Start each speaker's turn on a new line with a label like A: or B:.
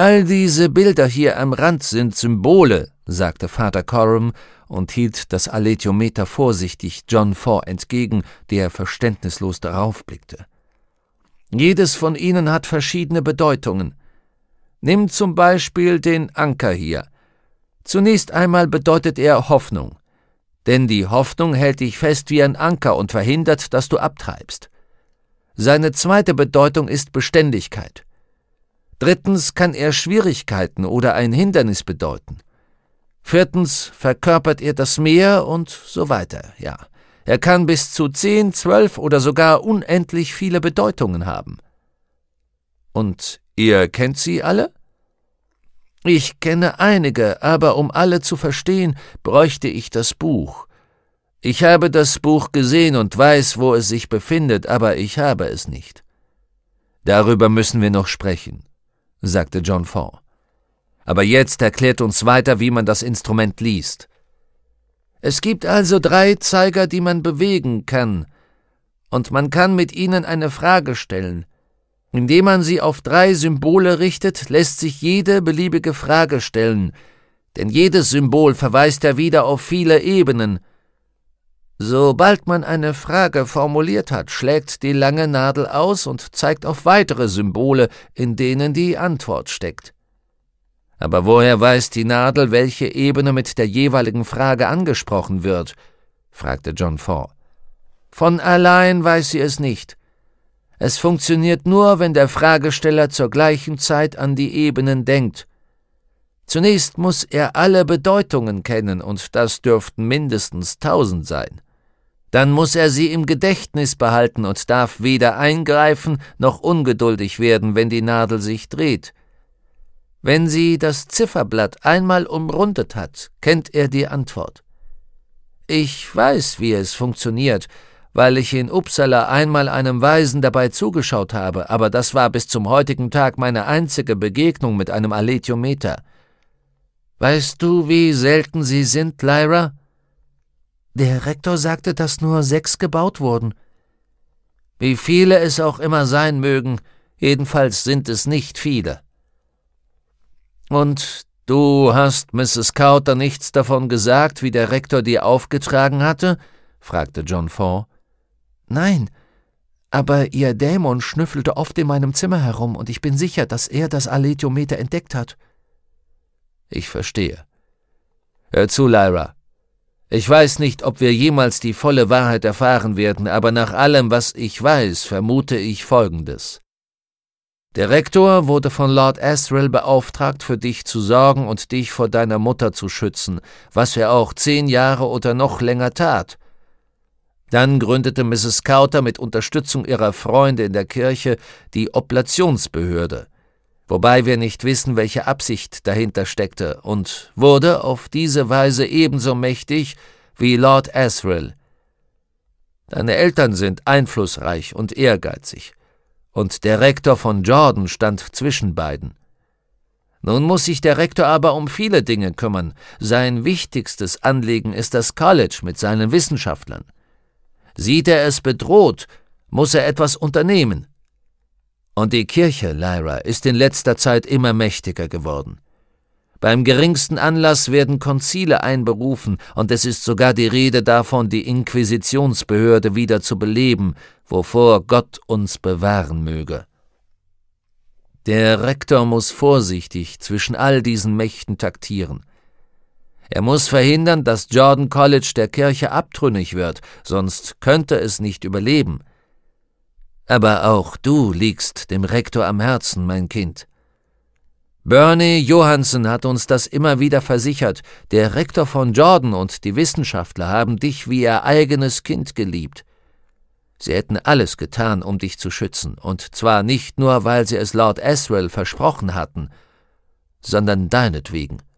A: »All diese Bilder hier am Rand sind Symbole«, sagte Vater Coram und hielt das Aletiometer vorsichtig John Ford entgegen, der verständnislos darauf blickte. »Jedes von ihnen hat verschiedene Bedeutungen. Nimm zum Beispiel den Anker hier. Zunächst einmal bedeutet er Hoffnung, denn die Hoffnung hält dich fest wie ein Anker und verhindert, dass du abtreibst. Seine zweite Bedeutung ist Beständigkeit. Drittens kann er Schwierigkeiten oder ein Hindernis bedeuten. Viertens verkörpert er das Meer und so weiter, ja. Er kann bis zu 10, 12 oder sogar unendlich viele Bedeutungen haben.« »Und ihr kennt sie alle?« »Ich kenne einige, aber um alle zu verstehen, bräuchte ich das Buch. Ich habe das Buch gesehen und weiß, wo es sich befindet, aber ich habe es nicht.« »Darüber müssen wir noch sprechen«, sagte John Ford. »Aber jetzt erklärt uns weiter, wie man das Instrument liest.« »Es gibt also 3 Zeiger, die man bewegen kann, und man kann mit ihnen eine Frage stellen. Indem man sie auf 3 Symbole richtet, lässt sich jede beliebige Frage stellen, denn jedes Symbol verweist ja wieder auf viele Ebenen. Sobald man eine Frage formuliert hat, schlägt die lange Nadel aus und zeigt auf weitere Symbole, in denen die Antwort steckt.« »Aber woher weiß die Nadel, welche Ebene mit der jeweiligen Frage angesprochen wird?« fragte John Ford. »Von allein weiß sie es nicht. Es funktioniert nur, wenn der Fragesteller zur gleichen Zeit an die Ebenen denkt. Zunächst muss er alle Bedeutungen kennen, und das dürften mindestens 1000 sein. Dann muss er sie im Gedächtnis behalten und darf weder eingreifen noch ungeduldig werden, wenn die Nadel sich dreht. Wenn sie das Zifferblatt einmal umrundet hat, kennt er die Antwort. Ich weiß, wie es funktioniert, weil ich in Uppsala einmal einem Weisen dabei zugeschaut habe, aber das war bis zum heutigen Tag meine einzige Begegnung mit einem Aletiometer. Weißt du, wie selten sie sind, Lyra?« »Der Rektor sagte, dass nur 6 gebaut wurden.« »Wie viele es auch immer sein mögen, jedenfalls sind es nicht viele.« »Und du hast Mrs. Cowter nichts davon gesagt, wie der Rektor dir aufgetragen hatte?« fragte John Ford. »Nein, aber ihr Dämon schnüffelte oft in meinem Zimmer herum, und ich bin sicher, dass er das Aletiometer entdeckt hat.« »Ich verstehe. Hör zu, Lyra. Ich weiß nicht, ob wir jemals die volle Wahrheit erfahren werden, aber nach allem, was ich weiß, vermute ich Folgendes. Der Rektor wurde von Lord Asriel beauftragt, für dich zu sorgen und dich vor deiner Mutter zu schützen, was er auch 10 Jahre oder noch länger tat. Dann gründete Mrs. Cowter mit Unterstützung ihrer Freunde in der Kirche die Oblationsbehörde, wobei wir nicht wissen, welche Absicht dahinter steckte, und wurde auf diese Weise ebenso mächtig wie Lord Asriel. Deine Eltern sind einflussreich und ehrgeizig, und der Rektor von Jordan stand zwischen beiden. Nun muss sich der Rektor aber um viele Dinge kümmern. Sein wichtigstes Anliegen ist das College mit seinen Wissenschaftlern. Sieht er es bedroht, muss er etwas unternehmen. Und die Kirche, Lyra, ist in letzter Zeit immer mächtiger geworden. Beim geringsten Anlass werden Konzile einberufen, und es ist sogar die Rede davon, die Inquisitionsbehörde wieder zu beleben, wovor Gott uns bewahren möge. Der Rektor muss vorsichtig zwischen all diesen Mächten taktieren. Er muss verhindern, dass Jordan College der Kirche abtrünnig wird, sonst könnte es nicht überleben. Aber auch du liegst dem Rektor am Herzen, mein Kind. Bernie Johansen hat uns das immer wieder versichert. Der Rektor von Jordan und die Wissenschaftler haben dich wie ihr eigenes Kind geliebt. Sie hätten alles getan, um dich zu schützen, und zwar nicht nur, weil sie es Lord Asriel versprochen hatten, sondern deinetwegen.